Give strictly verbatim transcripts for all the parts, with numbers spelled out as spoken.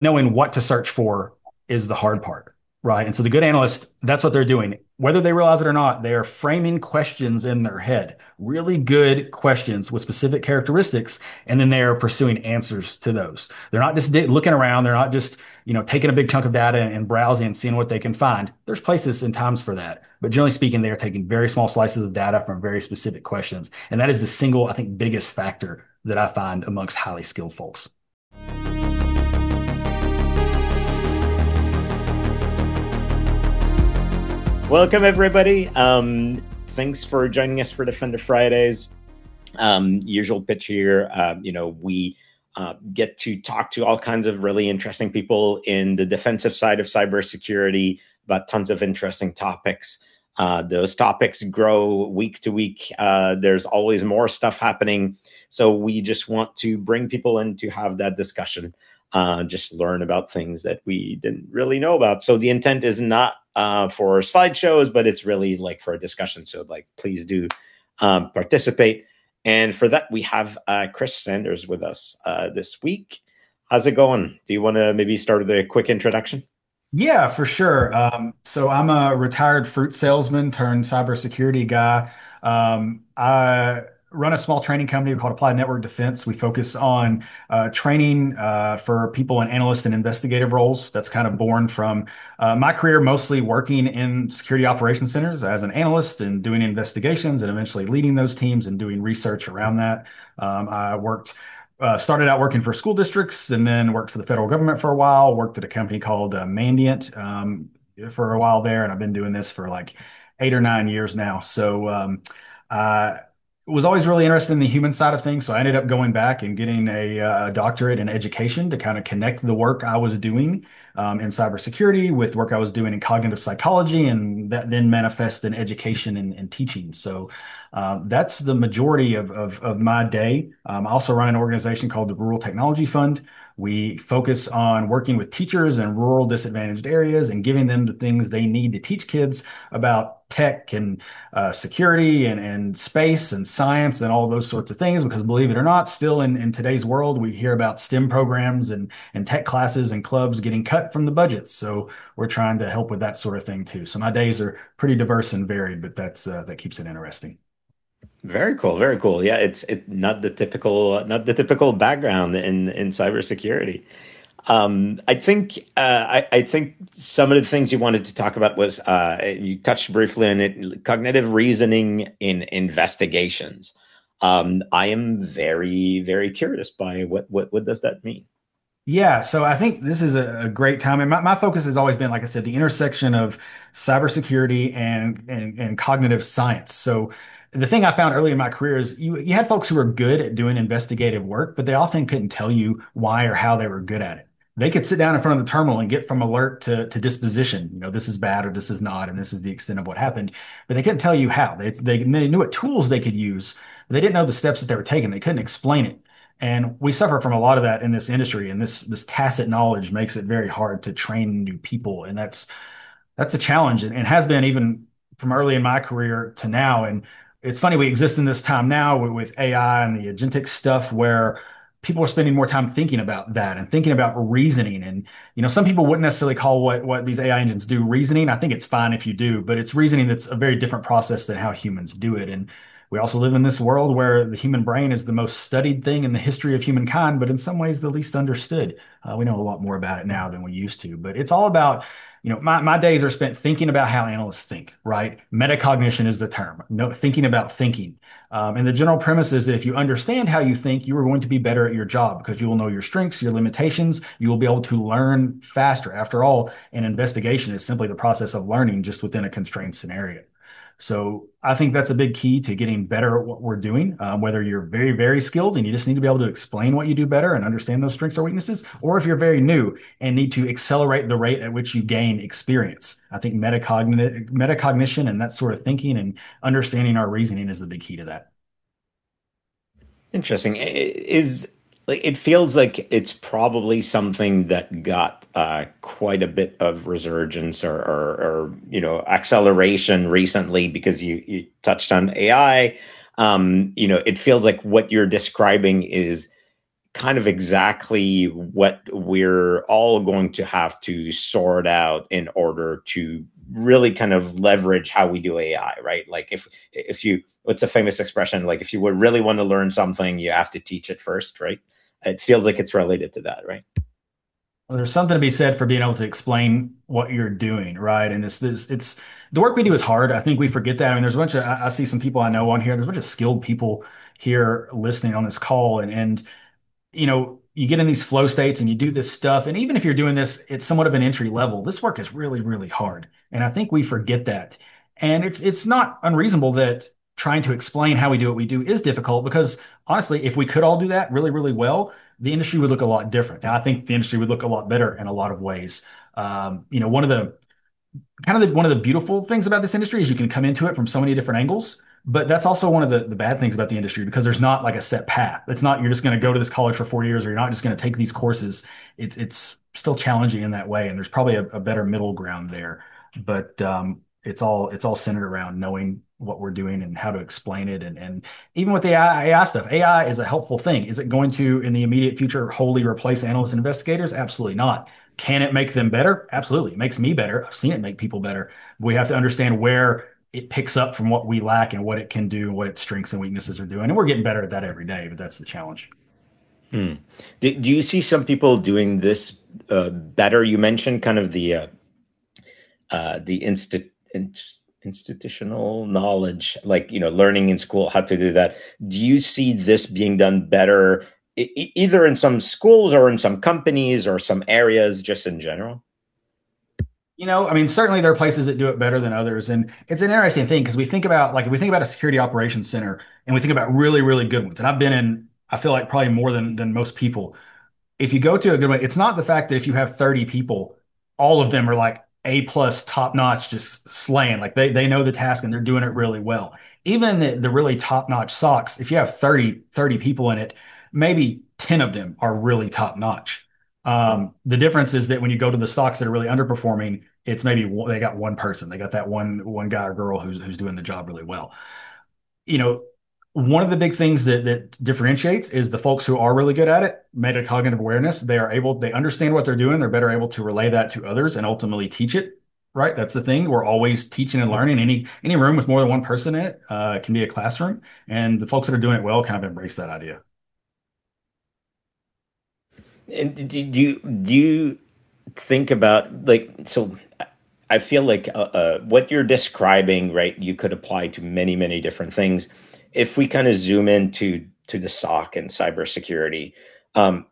knowing what to search for is the hard part, right? And so the good analyst, that's what they're doing. Whether they realize it or not, they are framing questions in their head, really good questions with specific characteristics, and then they are pursuing answers to those. They're not just di- looking around. They're not just, you know, taking a big chunk of data and browsing and seeing what they can find. There's places and times for that. But generally speaking, they are taking very small slices of data from very specific questions. And that is the single, I think, biggest factor that I find amongst highly skilled folks. Welcome, everybody. Um, thanks for joining us for Defender Fridays. Um, usual pitch here. Um, you know, we uh, get to talk to all kinds of really interesting people in the defensive side of cybersecurity about tons of interesting topics. Uh, those topics grow week to week. Uh, there's always more stuff happening. So we just want to bring people in to have that discussion. Uh, just learn about things that we didn't really know about. So the intent is not uh, for slideshows, but it's really like for a discussion. So like, please do um, participate. And for that, we have uh, Chris Sanders with us uh, this week. How's it going? Do you want to maybe start with a quick introduction? Yeah, for sure. Um, so I'm a retired fruit salesman turned cybersecurity guy. Um, I run a small training company called Applied Network Defense. We focus on uh, training uh, for people in analyst and investigative roles. That's kind of born from uh, my career, mostly working in security operations centers as an analyst and doing investigations and eventually leading those teams and doing research around that. Um, I worked uh, started out working for school districts and then worked for the federal government for a while, worked at a company called uh, Mandiant um, for a while there. And I've been doing this for like eight or nine years now. So um, I was always really interested in the human side of things. So I ended up going back and getting a, uh, doctorate in education to kind of connect the work I was doing um, in cybersecurity with work I was doing in cognitive psychology. And that then manifests in education and, and teaching. So um, that's the majority of, of, of my day. Um, I also run an organization called the Rural Technology Fund. We focus on working with teachers in rural disadvantaged areas and giving them the things they need to teach kids about tech and uh, security and, and space and science and all those sorts of things. Because believe it or not, still in, in today's world, we hear about STEM programs and, and tech classes and clubs getting cut from the budgets. So we're trying to help with that sort of thing too. So my days are pretty diverse and varied, but that's uh, that keeps it interesting. Very cool, very cool. Yeah, it's it not the typical not the typical background in in cybersecurity. Um, I think uh, I, I think some of the things you wanted to talk about was uh, you touched briefly on it, cognitive reasoning in investigations. Um, I am very very curious by what what what does that mean? Yeah, so I think this is a, a great time. And my, my focus has always been, like I said, the intersection of cybersecurity and, and and cognitive science. So the thing I found early in my career is you you had folks who were good at doing investigative work, but they often couldn't tell you why or how they were good at it. They could sit down in front of the terminal and get from alert to, to disposition. You know, this is bad or this is not, and this is the extent of what happened. But they couldn't tell you how. They, they, they knew what tools they could use, but they didn't know the steps that they were taking. They couldn't explain it. And we suffer from a lot of that in this industry, and this this tacit knowledge makes it very hard to train new people, and that's that's a challenge, and, and has been even from early in my career to now. And it's funny we exist in this time now with, with A I and the agentic stuff where people are spending more time thinking about that and thinking about reasoning. And you know, some people wouldn't necessarily call what what these A I engines do reasoning. I think it's fine if you do, but it's reasoning that's a very different process than how humans do it. And we also live in this world where the human brain is the most studied thing in the history of humankind, but in some ways the least understood. Uh, we know a lot more about it now than we used to, but it's all about, you know, my, my days are spent thinking about how analysts think, right? Metacognition is the term, no, thinking about thinking. Um, and the general premise is that if you understand how you think, you are going to be better at your job because you will know your strengths, your limitations. You will be able to learn faster. After all, an investigation is simply the process of learning just within a constrained scenario. So I think that's a big key to getting better at what we're doing, um, whether you're very, very skilled and you just need to be able to explain what you do better and understand those strengths or weaknesses, or if you're very new and need to accelerate the rate at which you gain experience. I think metacognition, metacognition and that sort of thinking and understanding our reasoning is the big key to that. Interesting. Is like it feels like it's probably something that got uh, quite a bit of resurgence or, or, or you know acceleration recently because you you touched on A I. Um, you know, it feels like what you're describing is kind of exactly what we're all going to have to sort out in order to really kind of leverage how we do A I, right? Like if if you what's a famous expression? Like if you would really want to learn something, you have to teach it first, right? It feels like it's related to that, right? Well, there's something to be said for being able to explain what you're doing, right? And it's this, it's the work we do is hard. I think we forget that. I mean, there's a bunch of, I, I see some people I know on here. There's a bunch of skilled people here listening on this call, and and you know, you get in these flow states and you do this stuff. And even if you're doing this, it's somewhat of an entry level. This work is really, really hard. And I think we forget that. And it's it's not unreasonable that trying to explain how we do what we do is difficult because honestly, if we could all do that really, really well, the industry would look a lot different. And I think the industry would look a lot better in a lot of ways. Um, you know, one of the kind of the, one of the beautiful things about this industry is you can come into it from so many different angles. But that's also one of the, the bad things about the industry because there's not like a set path. It's not you're just going to go to this college for four years or you're not just going to take these courses. It's it's still challenging in that way, and there's probably a, a better middle ground there. But um, it's all it's all centered around knowing what we're doing and how to explain it. And and even with the A I, A I stuff, A I is a helpful thing. Is it going to in the immediate future wholly replace analysts and investigators? Absolutely not. Can it make them better? Absolutely. It makes me better. I've seen it make people better. We have to understand where it picks up from what we lack and what it can do, what its strengths and weaknesses are doing. And we're getting better at that every day, but that's the challenge. Hmm. Do, do you see some people doing this uh, better? You mentioned kind of the uh, uh, the insti- inst- institutional knowledge, like you know, learning in school how to do that. Do you see this being done better, e- e- either in some schools or in some companies or some areas, just in general? You know, I mean, certainly there are places that do it better than others. And it's an interesting thing because we think about, like, if we think about a security operations center and we think about really, really good ones, and I've been in, I feel like probably more than than most people. If you go to a good one, it's not the fact that if you have thirty people, all of them are like A plus top notch, just slaying. Like they they know the task and they're doing it really well. Even in the, the really top notch socks, if you have thirty thirty people in it, maybe ten of them are really top notch. Um, the difference is that when you go to the stocks that are really underperforming, it's maybe one, they got one person, they got that one one guy or girl who's who's doing the job really well. You know, one of the big things that that differentiates is the folks who are really good at it, metacognitive awareness. They are able, they understand what they're doing. They're better able to relay that to others and ultimately teach it. Right. That's the thing. We're always teaching and learning. Any any room with more than one person in it uh, can be a classroom. And the folks that are doing it well kind of embrace that idea. And do you do you think about like so? I feel like uh, uh, what you're describing, right? You could apply to many many different things. If we kind of zoom into to the S O C and cybersecurity, um,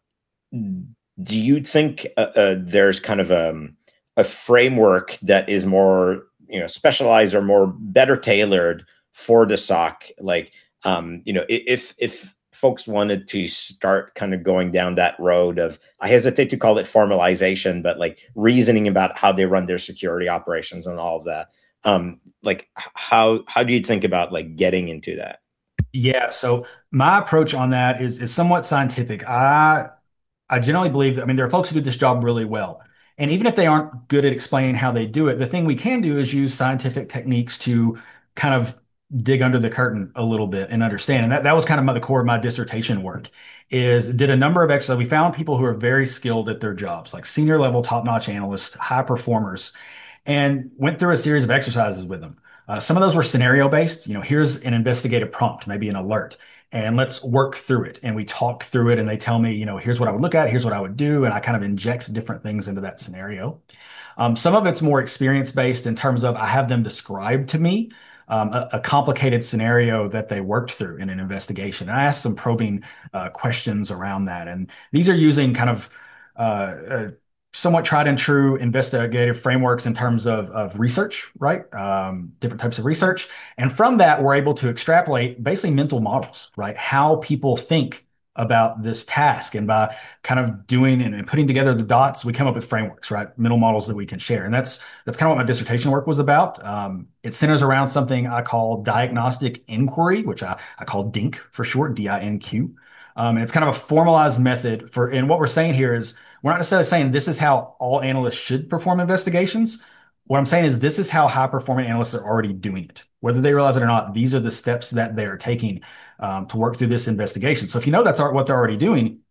do you think uh, uh, there's kind of a, a framework that is more you know specialized or more better tailored for the S O C? Like um, you know, if if folks wanted to start kind of going down that road of, I hesitate to call it formalization, but like reasoning about how they run their security operations and all of that. Um, like how how do you think about like getting into that? Yeah. So my approach on that is is somewhat scientific. I I generally believe that, I mean, there are folks who do this job really well. And even if they aren't good at explaining how they do it, the thing we can do is use scientific techniques to kind of dig under the curtain a little bit and understand. And that, that was kind of my, the core of my dissertation work is did a number of exercises. We found people who are very skilled at their jobs, like senior level, top-notch analysts, high performers, and went through a series of exercises with them. Uh, some of those were scenario based. You know, here's an investigative prompt, maybe an alert, and let's work through it. And we talk through it, and they tell me, you know, here's what I would look at, here's what I would do, and I kind of inject different things into that scenario. Um, some of it's more experience based in terms of I have them describe to me um, a, a complicated scenario that they worked through in an investigation. And I ask some probing uh, questions around that. And these are using kind of uh, uh, somewhat tried and true investigative frameworks in terms of, of research, right? Um, different types of research. And from that, we're able to extrapolate basically mental models, right? How people think about this task. And by kind of doing and, and putting together the dots, we come up with frameworks, right? Mental models that we can share. And that's that's kind of what my dissertation work was about. Um, it centers around something I call diagnostic inquiry, which I, I call DINQ for short, D I N Q. Um, and it's kind of a formalized method for, and what we're saying here is we're not necessarily saying this is how all analysts should perform investigations. What I'm saying is this is how high performing analysts are already doing it. Whether they realize it or not, these are the steps that they're taking um, to work through this investigation. So if you know that's what they're already doing,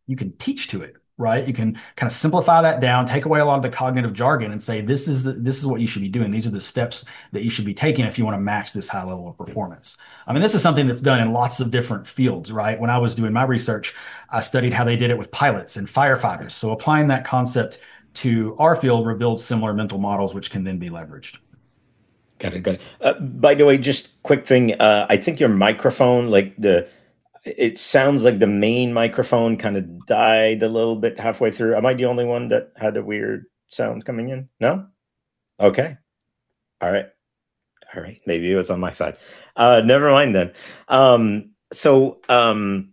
you can teach to it, right? You can kind of simplify that down, take away a lot of the cognitive jargon, and say this is the, this is what you should be doing. These are the steps that you should be taking if you want to match this high level of performance. I mean, this is something that's done in lots of different fields, right? When I was doing my research, I studied how they did it with pilots and firefighters. So applying that concept to our field revealed similar mental models, which can then be leveraged. Got it, got it. Uh, by the way, just quick thing. Uh, I think your microphone, like the, it sounds like the main microphone kind of died a little bit halfway through. Am I the only one that had a weird sound coming in? No? Okay. All right. All right. Maybe it was on my side. Uh, never mind then. Um, so, um,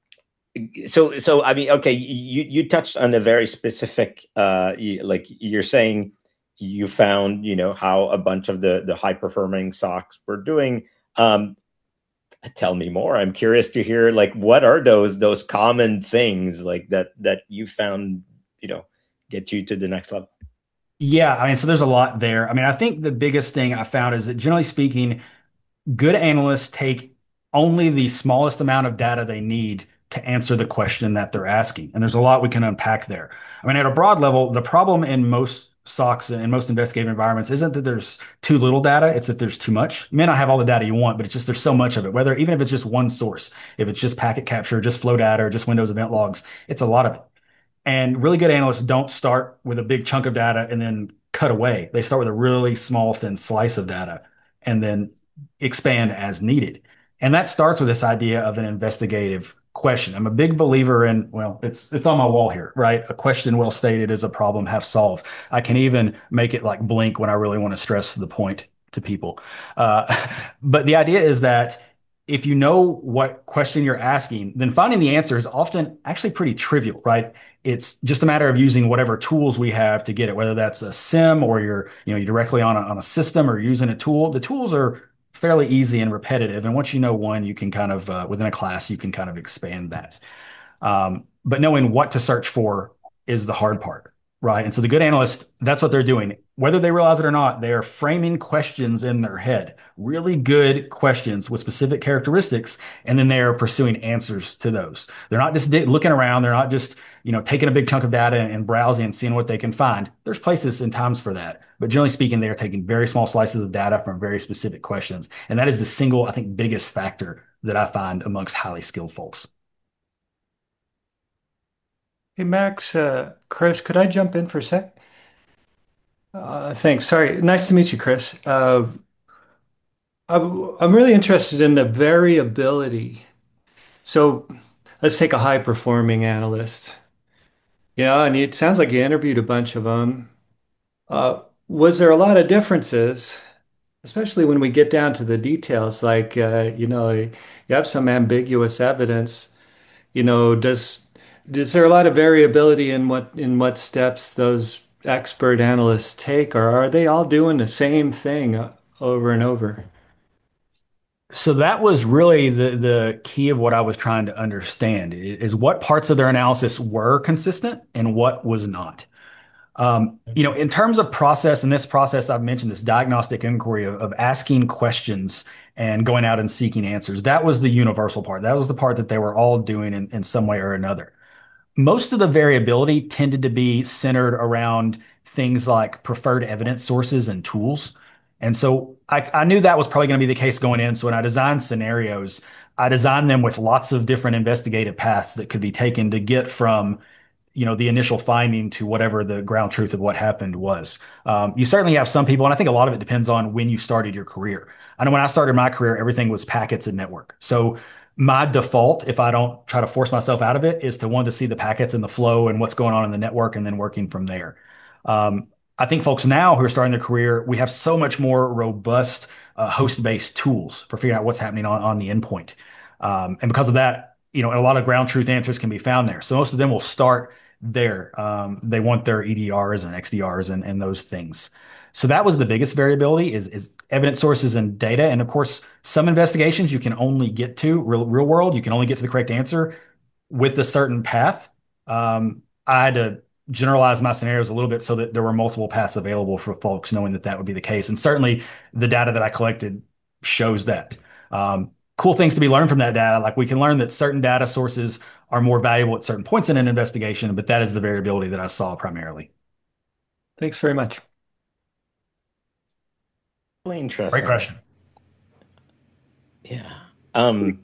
so, so, I mean, okay, you, you touched on a very specific, uh, you, like you're saying, you found, you know, how a bunch of the the high performing socks were doing. Um, tell me more. I'm curious to hear, like, what are those those common things like that that you found, you know, get you to the next level? Yeah, I mean, so there's a lot there. I mean, I think the biggest thing I found is that generally speaking, good analysts take only the smallest amount of data they need to answer the question that they're asking. And there's a lot we can unpack there. I mean, at a broad level, the problem in most SOCs and most investigative environments isn't that there's too little data, it's that there's too much. You may not have all the data you want, but it's just there's so much of it, whether even if it's just one source, if it's just packet capture, just flow data, or just Windows event logs, it's a lot of it. And really good analysts don't start with a big chunk of data and then cut away. They start with a really small, thin slice of data and then expand as needed. And that starts with this idea of an investigative question. I'm a big believer in, well, it's it's on my wall here, right? A question well stated is a problem half solved. I can even make it like blink when I really want to stress the point to people. Uh, but the idea is that if you know what question you're asking, then finding the answer is often actually pretty trivial, right? It's just a matter of using whatever tools we have to get it, whether that's a sim or you're, you know, you're directly on a, on a system or using a tool. The tools are fairly easy and repetitive. And once you know one, you can kind of, uh, within a class, you can kind of expand that. Um, but knowing what to search for is the hard part, right? And so the good analyst, that's what they're doing. Whether they realize it or not, they're framing questions in their head, really good questions with specific characteristics, and then they're pursuing answers to those. They're not just looking around. They're not just, you know, taking a big chunk of data and browsing and seeing what they can find. There's places and times for that. But generally speaking, they are taking very small slices of data from very specific questions. And that is the single, I think, biggest factor that I find amongst highly skilled folks. Hey, Max, uh, Chris, could I jump in for a sec? Uh, thanks. Sorry. Nice to meet you, Chris. Uh, I'm, I'm really interested in the variability. So let's take a high performing analyst. Yeah, and it sounds like you interviewed a bunch of them. Uh, was there a lot of differences, especially when we get down to the details? Like, uh, you know, you have some ambiguous evidence. You know, does is there a lot of variability in what in what steps those expert analysts take, or are they all doing the same thing uh, over and over? So that was really the the key of what I was trying to understand is what parts of their analysis were consistent and what was not. Um, you know, in terms of process, in this process, I've mentioned this diagnostic inquiry of, of asking questions and going out and seeking answers. That was the universal part. That was the part that they were all doing in, in some way or another. Most of the variability tended to be centered around things like preferred evidence sources and tools. And so I, I knew that was probably going to be the case going in. So when I designed scenarios, I designed them with lots of different investigative paths that could be taken to get from you know, the initial finding to whatever the ground truth of what happened was. Um, you certainly have some people, and I think a lot of it depends on when you started your career. I know when I started my career, everything was packets and network. So my default, if I don't try to force myself out of it, is to want to see the packets and the flow and what's going on in the network and then working from there. Um, I think folks now who are starting their career, we have so much more robust uh, host-based tools for figuring out what's happening on, on the endpoint. Um, and because of that, you know, a lot of ground truth answers can be found there. So most of them will start there. Um, they want their E D Rs and X D Rs and, and those things. So that was the biggest variability is, is evidence sources and data. And of course, some investigations you can only get to real, real world. You can only get to the correct answer with a certain path. Um, I had to generalize my scenarios a little bit so that there were multiple paths available for folks knowing that that would be the case. And certainly the data that I collected shows that. Um, cool things to be learned from that data. Like we can learn that certain data sources are more valuable at certain points in an investigation, but that is the variability that I saw primarily. Thanks very much. Really Great interesting. question. Yeah. Um,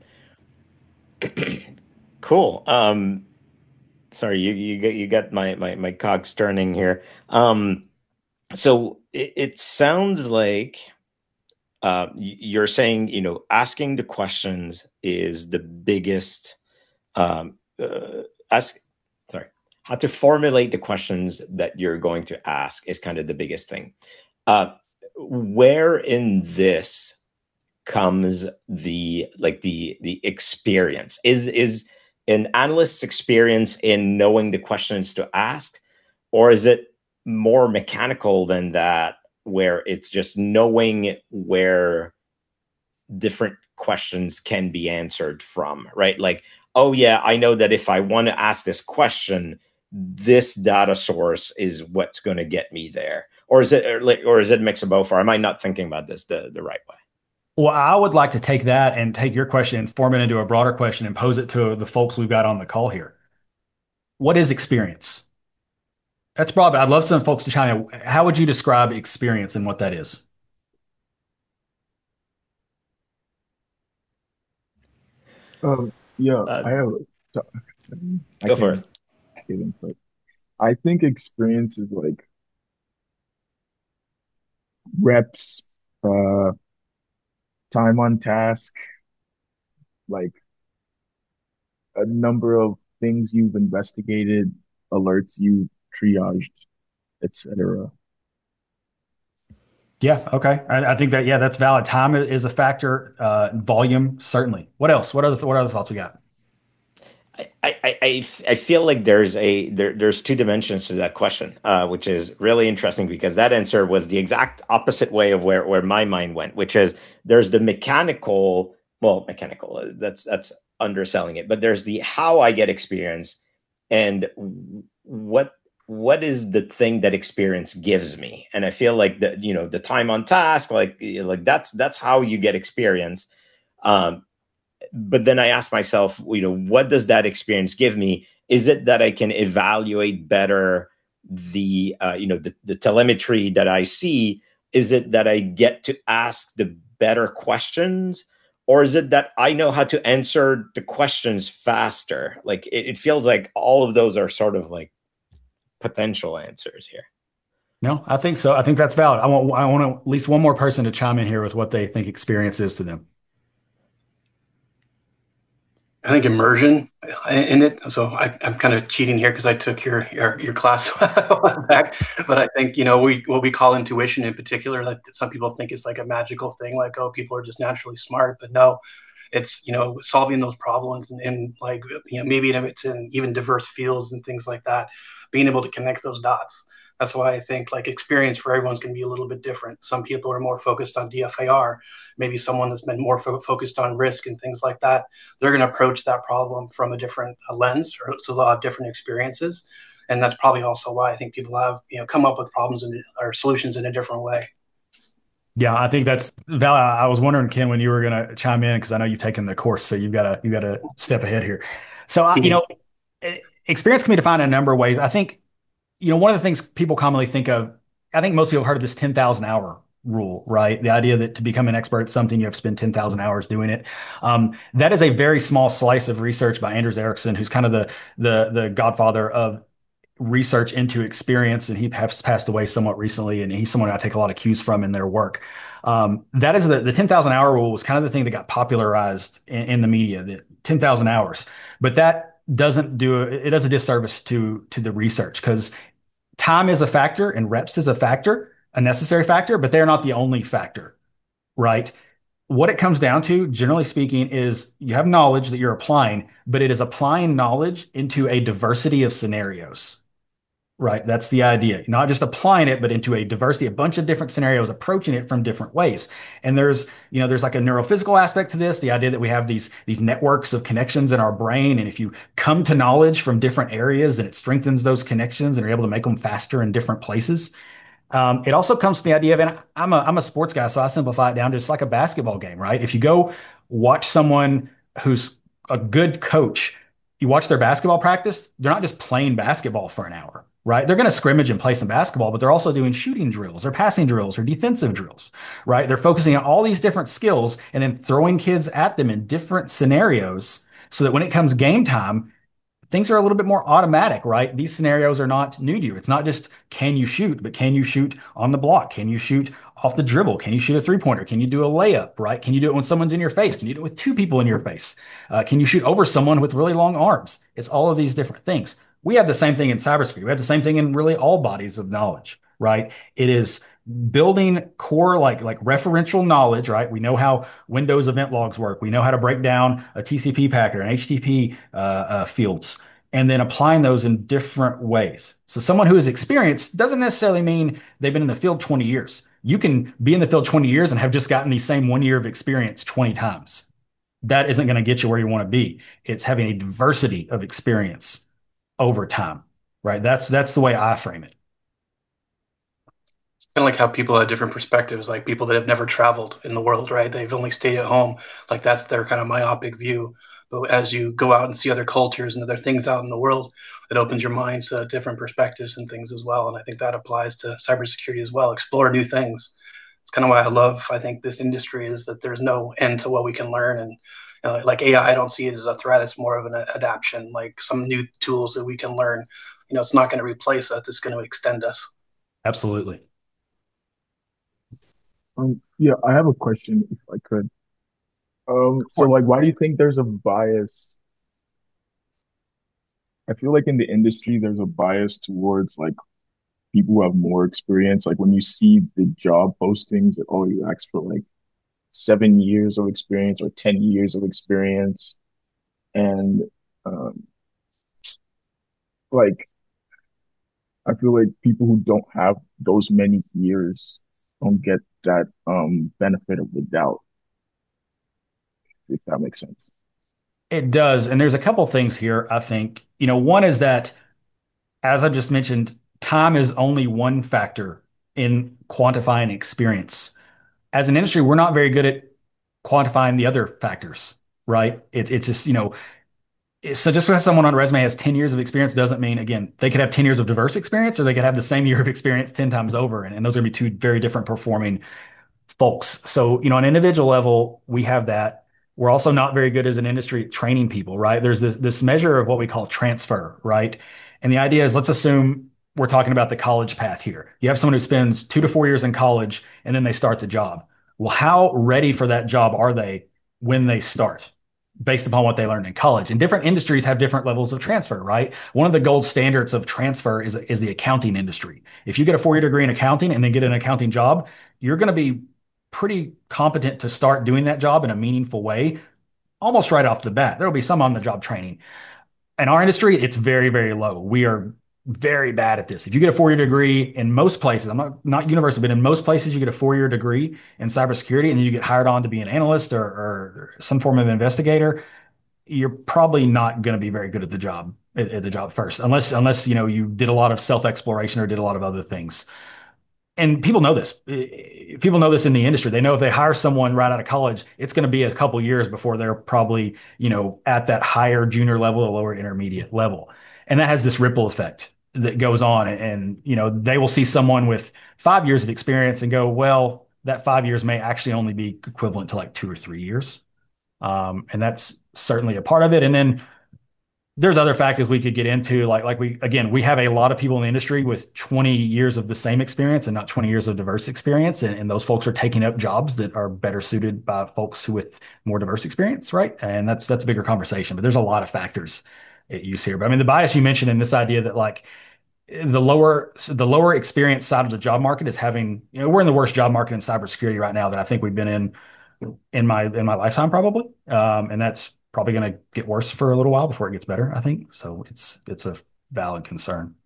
cool. Um, sorry, you you get you got my my my cogs turning here. Um, so it, it sounds like uh, y- you're saying, you know, asking the questions is the biggest. Um, uh, ask, sorry, how to formulate the questions that you're going to ask is kind of the biggest thing. Uh, where in this comes the like the the experience is is an analyst's experience in knowing the questions to ask, or is it more mechanical than that, where it's just knowing where different questions can be answered from, right? Like, oh yeah, I know that if I want to ask this question, this data source is what's going to get me there. Or is it or, like, or is it a mix of both? Or am I not thinking about this the, the right way? Well, I would like to take that and take your question and form it into a broader question and pose it to the folks we've got on the call here. What is experience? That's broad, but I'd love some folks to chime in. How would you describe experience and what that is? Um, yeah, Uh, I have. I Go for it. can get input. I think experience is like reps, uh, time on task, like a number of things you've investigated, alerts you triaged, et cetera. Yeah, okay. I, I think that, yeah, that's valid. Time is a factor, uh, volume, certainly. What else? What other, what other thoughts we got? I, I, I, I feel like there's a there, there's two dimensions to that question, uh, which is really interesting because that answer was the exact opposite way of where, where my mind went, which is there's the mechanical, well, mechanical, uh, that's that's underselling it, but there's the how I get experience and what what is the thing that experience gives me. And I feel like that, you know, the time on task, like like that's that's how you get experience. Um, but then I ask myself, you know, what does that experience give me? Is it that I can evaluate better the, uh, you know, the, the telemetry that I see? Is it that I get to ask the better questions? Or is it that I know how to answer the questions faster? Like it, it feels like all of those are sort of like potential answers here. No, I think so. I think that's valid. I want, I want at least one more person to chime in here with what they think experience is to them. I think immersion in it. So I, I'm kind of cheating here because I took your your, your class a while back. But I think, you know, we what we call intuition in particular, like some people think it's like a magical thing, like, oh, people are just naturally smart. But no, it's, you know, solving those problems and, and like, you know, maybe if it's in even diverse fields and things like that, being able to connect those dots. That's why I think like experience for everyone's going to be a little bit different. Some people are more focused on D F A R, maybe someone that's been more fo- focused on risk and things like that. They're going to approach that problem from a different uh, lens, or so they'll have different experiences. And that's probably also why I think people have, you know, come up with problems in, or solutions in a different way. Yeah, I think that's valid. I was wondering, Ken, when you were going to chime in because I know you've taken the course, so you've got to you got to step ahead here. So, I, you know, e- experience can be defined in a number of ways. I think, you know, one of the things people commonly think of, I think most people have heard of this ten thousand hour rule, right? The idea that to become an expert at something, you have to spend ten thousand hours doing it. Um, that is a very small slice of research by Anders Ericsson, who's kind of the the the godfather of research into experience, and he has passed away somewhat recently, and he's someone I take a lot of cues from in their work. Um, that is the, the ten thousand hour rule was kind of the thing that got popularized in, in the media, the ten thousand hours. But that doesn't do it does a disservice to to the research because time is a factor and reps is a factor, a necessary factor, but they're not the only factor, right? What it comes down to, generally speaking, is you have knowledge that you're applying, but it is applying knowledge into a diversity of scenarios. Right. That's the idea. Not just applying it, but into a diversity, a bunch of different scenarios, approaching it from different ways. And there's, you know, there's like a neurophysical aspect to this, the idea that we have these, these networks of connections in our brain. And if you come to knowledge from different areas, then it strengthens those connections and are able to make them faster in different places. Um, it also comes to the idea of, and I'm a I'm a sports guy, so I simplify it down to just like a basketball game, right? If you go Watch someone who's a good coach. You watch their basketball practice, they're not just playing basketball for an hour, right? They're going to scrimmage and play some basketball, but they're also doing shooting drills or passing drills or defensive drills, right? They're focusing on all these different skills and then throwing kids at them in different scenarios so that when it comes game time, things are a little bit more automatic, right? These scenarios are not new to you. It's not just can you shoot, but can you shoot on the block? Can you shoot off the dribble? Can you shoot a three pointer? Can you do a layup, right? Can you do it when someone's in your face? Can you do it with two people in your face? Uh, can you shoot over someone with really long arms? It's all of these different things. We have the same thing in cybersecurity. We have the same thing in really all bodies of knowledge, right? It is building core like like referential knowledge, right? We know how Windows event logs work. We know how to break down a T C P packet and H T T P uh, uh, fields, and then applying those in different ways. So someone who is experienced doesn't necessarily mean they've been in the field twenty years. You can be in the field twenty years and have just gotten the same one year of experience twenty times. That isn't going to get you where you want to be. It's having a diversity of experience over time, right? That's that's the way I frame it. Kind of like how people have different perspectives, like people that have never traveled in the world, right? They've only stayed at home. Like that's their kind of myopic view. But as you go out and see other cultures and other things out in the world, it opens your mind to different perspectives and things as well. And I think that applies to cybersecurity as well. Explore new things. It's kind of why I love, I think, this industry is that there's no end to what we can learn. And you know, like A I, I I don't see it as a threat. It's more of an adaptation, like some new tools that we can learn. You know, it's not going to replace us. It's going to extend us. Absolutely. Um, yeah, I have a question if I could. Um, so like, why do you think there's a bias? I feel like in the industry, there's a bias towards like people who have more experience. Like when you see the job postings, it always asks for like seven years of experience or ten years of experience. And um, like, I feel like people who don't have those many years don't get that um benefit of the doubt, if that makes sense. It does. And there's a couple things here, I think. You know, one is that, as I just mentioned, time is only one factor in quantifying experience. As an industry, we're not very good at quantifying the other factors, right? It's it's just, you know, so just because someone on a resume has ten years of experience doesn't mean, again, they could have ten years of diverse experience or they could have the same year of experience ten times over. And, and those are going to be two very different performing folks. So, you know, on an individual level, we have that. We're also not very good as an industry at training people, right? There's this this measure of what we call transfer, right? And the idea is, let's assume we're talking about the college path here. You have someone who spends two to four years in college and then they start the job. Well, how ready for that job are they when they start? Based upon what they learned in college. And different industries have different levels of transfer, right? One of the gold standards of transfer is, is the accounting industry. If you get a four-year degree in accounting and then get an accounting job, you're going to be pretty competent to start doing that job in a meaningful way almost right off the bat. There will be some on the job training. In our industry, it's very, very low. We are very bad at this. If you get a four-year degree in most places, I'm not not universal, but in most places, you get a four-year degree in cybersecurity, and then you get hired on to be an analyst or, or some form of investigator. You're probably not going to be very good at the job at, at the job first, unless unless you know you did a lot of self-exploration or did a lot of other things. And people know this. People know this in the industry. They know if they hire someone right out of college, it's going to be a couple years before they're probably, you know, at that higher junior level or lower intermediate level. And that has this ripple effect that goes on. And, and, you know, they will see someone with five years of experience and go, well, that five years may actually only be equivalent to like two or three years. Um, and that's certainly a part of it. And then there's other factors we could get into, like like we again we have a lot of people in the industry with twenty years of the same experience and not twenty years of diverse experience, and, and those folks are taking up jobs that are better suited by folks who with more diverse experience, right? And that's that's a bigger conversation, but there's a lot of factors at use here. But I mean, the bias you mentioned in this idea that like the lower the lower experience side of the job market is having, you know, we're in the worst job market in cybersecurity right now that I think we've been in in my in my lifetime probably, um, and that's probably going to get worse for a little while before it gets better, I think. So it's it's a valid concern.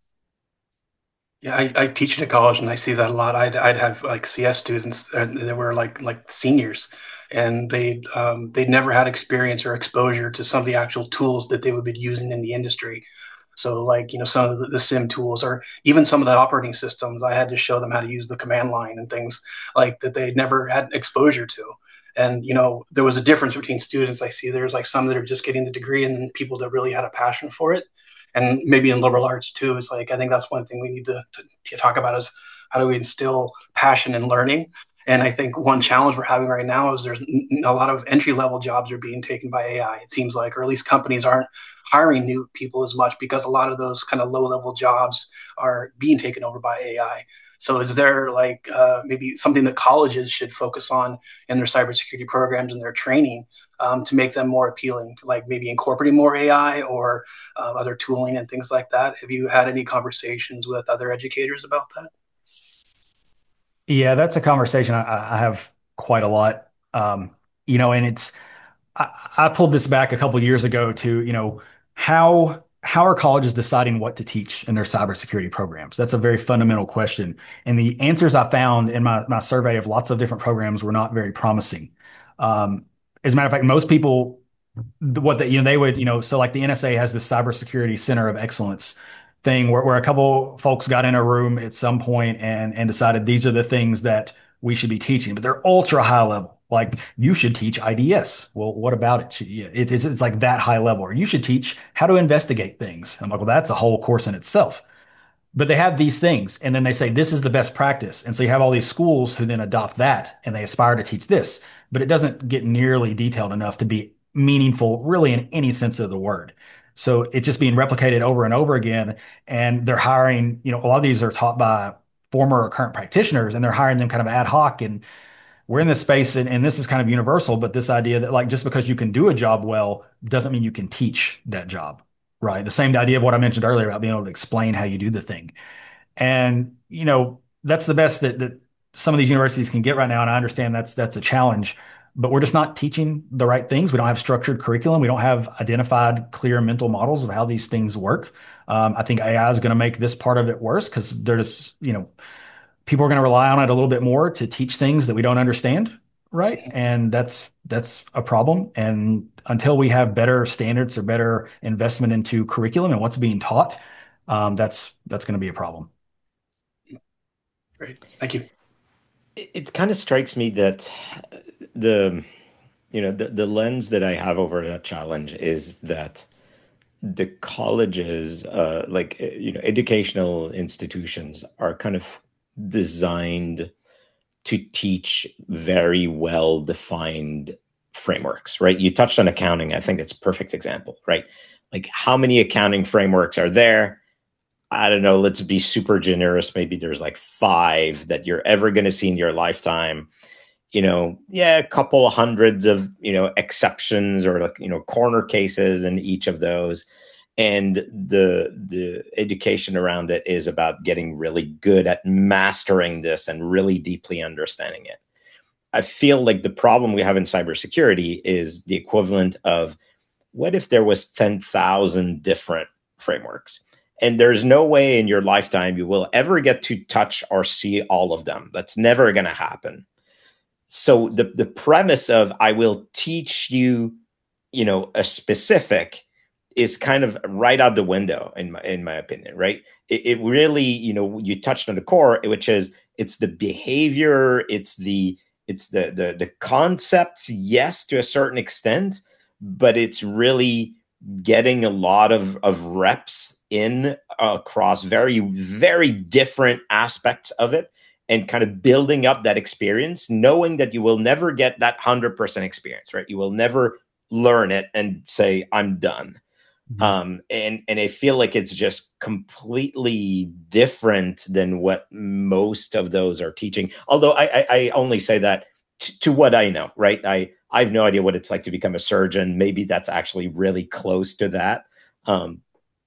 Yeah, I, I teach at a college and I see that a lot. I'd I'd have like C S students and they were like like seniors, and they um, they never had experience or exposure to some of the actual tools that they would be using in the industry. So like, you know, some of the, the SIM tools or even some of the operating systems, I had to show them how to use the command line and things like that they'd never had exposure to. And you know, there was a difference between students. I see there's like some that are just getting the degree, and then people that really had a passion for it. And maybe in liberal arts too, is like I think that's one thing we need to, to, to talk about is how do we instill passion in learning. And I think one challenge we're having right now is there's a lot of entry level jobs are being taken by A I. It seems like, or at least companies aren't hiring new people as much because a lot of those kind of low level jobs are being taken over by A I. So is there like uh, maybe something that colleges should focus on in their cybersecurity programs and their training um, to make them more appealing, like maybe incorporating more A I or uh, other tooling and things like that? Have you had any conversations with other educators about that? Yeah, that's a conversation I, I have quite a lot. Um, you know, and it's I, I pulled this back a couple years ago to, you know, how how are colleges deciding what to teach in their cybersecurity programs? That's a very fundamental question. And the answers I found in my, my survey of lots of different programs were not very promising. Um, as a matter of fact, most people what the, you know, they would, you know, so like the N S A has this cybersecurity center of excellence thing where, where a couple folks got in a room at some point and and decided these are the things that we should be teaching, but they're ultra high level. Like you should teach I D S. Well, what about it? Yeah, it's, it's it's like that high level. Or you should teach how to investigate things. I'm like, well, that's a whole course in itself. But they have these things, and then they say this is the best practice. And so you have all these schools who then adopt that and they aspire to teach this, but it doesn't get nearly detailed enough to be meaningful, really, in any sense of the word. So it's just being replicated over and over again. And they're hiring, you know, a lot of these are taught by former or current practitioners, and they're hiring them kind of ad hoc. And we're in this space, and, and this is kind of universal, but this idea that like just because you can do a job well doesn't mean you can teach that job, right? The same idea of what I mentioned earlier about being able to explain how you do the thing. And, you know, that's the best that, that some of these universities can get right now. And I understand that's that's a challenge, but we're just not teaching the right things. We don't have structured curriculum. We don't have identified clear mental models of how these things work. Um, I think A I is going to make this part of it worse because there's, you know, people are going to rely on it a little bit more to teach things that we don't understand, right? And that's that's a problem. And until we have better standards or better investment into curriculum and what's being taught, um, that's that's going to be a problem. Great, thank you. It, it kind of strikes me that the you know the, the lens that I have over that challenge is that the colleges, uh, like uh, you know, educational institutions are kind of designed to teach very well defined frameworks, right? You touched on accounting. I think it's a perfect example, right? Like how many accounting frameworks are there? I don't know. Let's be super generous. Maybe there's like five that you're ever going to see in your lifetime. You know, yeah, a couple of hundreds of, you know, exceptions or like, you know, corner cases in each of those. And the the education around it is about getting really good at mastering this and really deeply understanding it. I feel like the problem we have in cybersecurity is the equivalent of what if there was ten thousand different frameworks? And there's no way in your lifetime you will ever get to touch or see all of them. That's never going to happen. So the, the premise of I will teach you, you know, a specific is kind of right out the window in my in my opinion, right? It, it really, you know, you touched on the core, which is it's the behavior, it's the it's the the the concepts, yes, to a certain extent, but it's really getting a lot of of reps in uh, across very very different aspects of it and kind of building up that experience, knowing that you will never get that one hundred percent experience, right? You will never learn it and say, I'm done. Mm-hmm. Um, and, and I feel like it's just completely different than what most of those are teaching. Although I, I, I only say that t- to what I know, right? I, I have no idea what it's like to become a surgeon. Maybe that's actually really close to that. Um,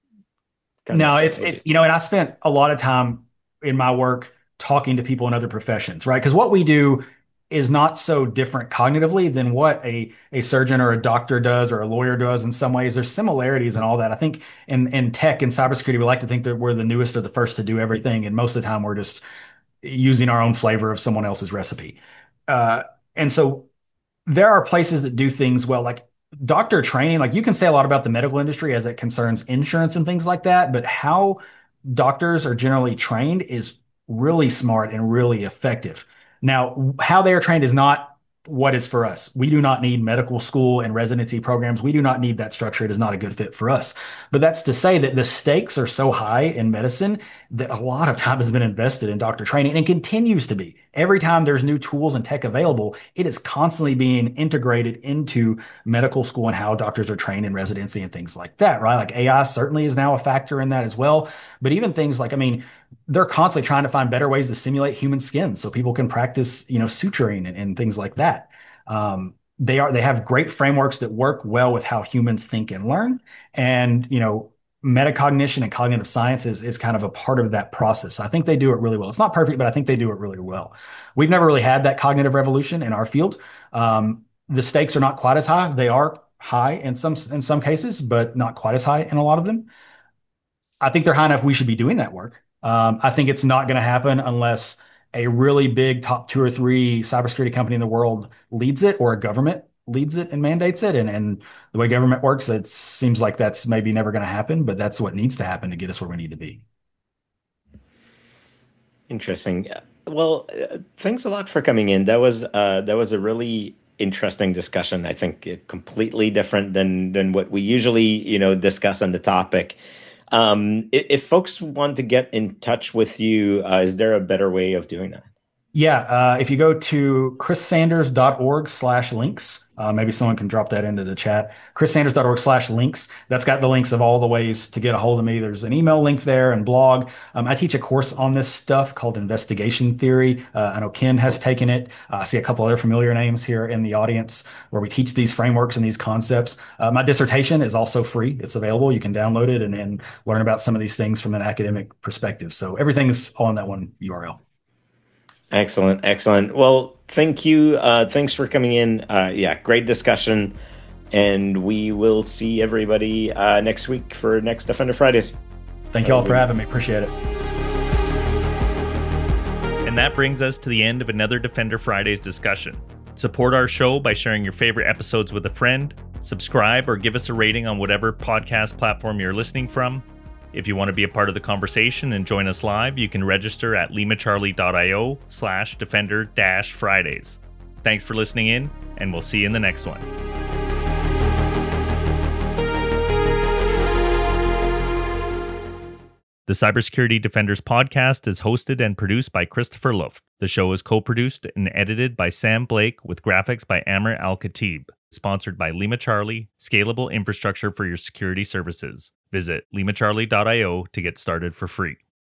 no, it's, it's, you know, and I spent a lot of time in my work talking to people in other professions, right? Because what we do is not so different cognitively than what a, a surgeon or a doctor does or a lawyer does in some ways. There's similarities and all that. I think in, in tech and cybersecurity, we like to think that we're the newest or the first to do everything. And most of the time we're just using our own flavor of someone else's recipe. Uh, and so there are places that do things well, like doctor training. Like you can say a lot about the medical industry as it concerns insurance and things like that, but how doctors are generally trained is really smart and really effective. Now, how they are trained is not what is for us. We do not need medical school and residency programs. We do not need that structure. It is not a good fit for us. But that's to say that the stakes are so high in medicine that a lot of time has been invested in doctor training and continues to be. Every time there's new tools and tech available, it is constantly being integrated into medical school and how doctors are trained in residency and things like that, right? Like A I certainly is now a factor in that as well. But even things like, I mean, they're constantly trying to find better ways to simulate human skin so people can practice, you know, suturing and, and things like that. Um, they are they have great frameworks that work well with how humans think and learn. And, you know, metacognition and cognitive science is, is kind of a part of that process. So I think they do it really well. It's not perfect, but I think they do it really well. We've never really had that cognitive revolution in our field. Um, the stakes are not quite as high. They are high in some in some cases, but not quite as high in a lot of them. I think they're high enough. We should be doing that work. Um, I think it's not going to happen unless a really big top two or three cybersecurity company in the world leads it, or a government leads it and mandates it. And, and the way government works, it seems like that's maybe never going to happen, but that's what needs to happen to get us where we need to be. Interesting. Well, uh, thanks a lot for coming in. That was uh, that was a really interesting discussion. I think it completely different than than what we usually, you know, discuss on the topic. Um, if, if folks want to get in touch with you, uh, is there a better way of doing that? Yeah, uh, if you go to chrissanders.org slash links, uh, maybe someone can drop that into the chat. chrissanders.org slash links. That's got the links of all the ways to get a hold of me. There's an email link there and blog. Um, I teach a course on this stuff called investigation theory. Uh, I know Ken has taken it. Uh, I see a couple other familiar names here in the audience where we teach these frameworks and these concepts. Uh, my dissertation is also free. It's available. You can download it and, and learn about some of these things from an academic perspective. So everything's all in that one U R L. Excellent, excellent. Well, thank you. Uh, thanks for coming in. Uh, yeah, great discussion. And we will see everybody uh, next week for next Defender Fridays. Thank you all for having me. Appreciate it. And that brings us to the end of another Defender Fridays discussion. Support our show by sharing your favorite episodes with a friend. Subscribe or give us a rating on whatever podcast platform you're listening from. If you want to be a part of the conversation and join us live, you can register at limacharlie.io slash defender dash Fridays. Thanks for listening in, and we'll see you in the next one. The Cybersecurity Defenders podcast is hosted and produced by Christopher Luft. The show is co-produced and edited by Sam Blake with graphics by Amr Al-Khatib. Sponsored by Lima Charlie, scalable infrastructure for your security services. Visit limacharlie.io to get started for free.